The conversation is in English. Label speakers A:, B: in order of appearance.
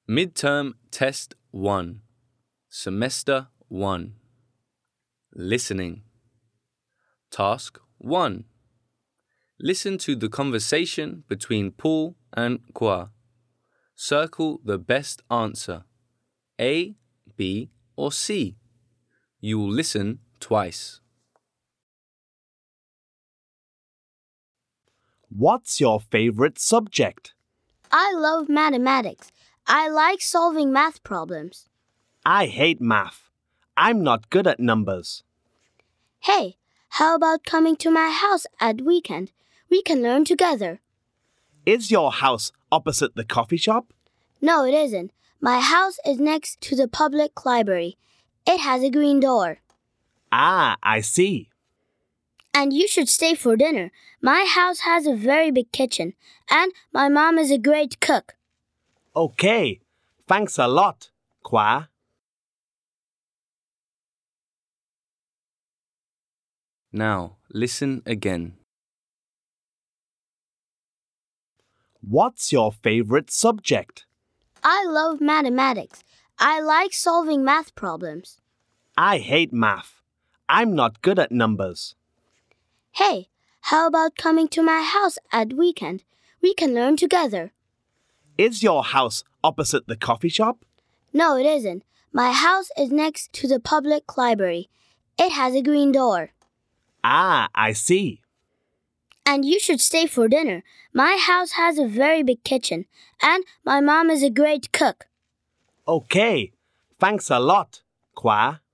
A: Midterm Test 1, Semester 1. Listening. Task 1. Listen to the conversation between Paul and Kwa. Circle the best answer, A, B, or C. You will listen twice.
B: What's your favorite subject?
C: I love mathematics. I like solving math problems.
B: I hate math. I'm not good at numbers.
C: Hey, how about coming to my house at weekend? We can learn together.
B: Is your house opposite the coffee shop?
C: No, it isn't. My house is next to the public library. It has a green door.
B: Ah, I see.
C: And you should stay for dinner. My house has a very big kitchen, and my mom is a great cook.
B: Okay. Thanks a lot, Kwa.
A: Now, listen again.
B: What's your favorite subject?
C: I love mathematics. I like solving math problems.
B: I hate math. I'm not good at numbers.
C: Hey, how about coming to my house at weekend? We can learn together.
B: Is your house opposite the coffee shop?
C: No, it isn't. My house is next to the public library. It has a green door.
B: Ah, I see.
C: And you should stay for dinner. My house has a very big kitchen, and my mom is a great cook.
B: Okay. Thanks a lot, Kwa.